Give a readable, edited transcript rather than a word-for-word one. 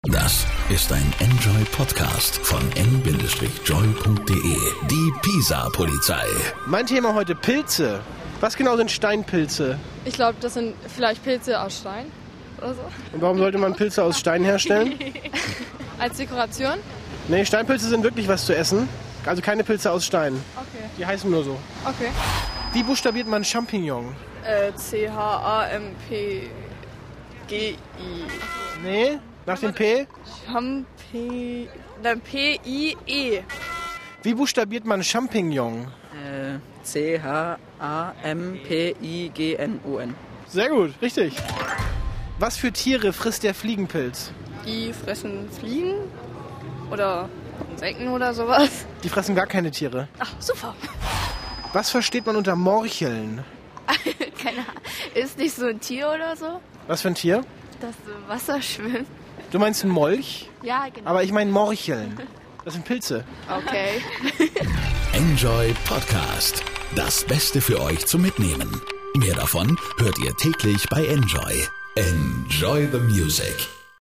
Das ist ein Enjoy-Podcast von n-joy.de. Die Pisa-Polizei. Mein Thema heute Pilze. Was genau sind Steinpilze? Ich glaube, das sind vielleicht Pilze aus Stein oder so. Und warum sollte man Pilze aus Stein herstellen? Als Dekoration? Nee, Steinpilze sind wirklich was zu essen. Also keine Pilze aus Stein. Okay. Die heißen nur so. Okay. Wie buchstabiert man Champignon? C-H-A-M-P-G-I. Nee, nach dem P? P-I-E. Wie buchstabiert man Champignon? C-H-A-M-P-I-G-N-O-N. Sehr gut, richtig. Was für Tiere frisst der Fliegenpilz? Die fressen Fliegen oder Insekten oder sowas. Die fressen gar keine Tiere. Ach, super. Was versteht man unter Morcheln? Keine Ahnung. Ist nicht so ein Tier oder so, Was für ein Tier? das so im Wasser schwimmt? Du meinst ein Molch? Ja, genau. Aber ich meine Morcheln. Das sind Pilze. Okay. Enjoy Podcast. Das Beste für euch zum Mitnehmen. Mehr davon hört ihr täglich bei Enjoy. Enjoy the music.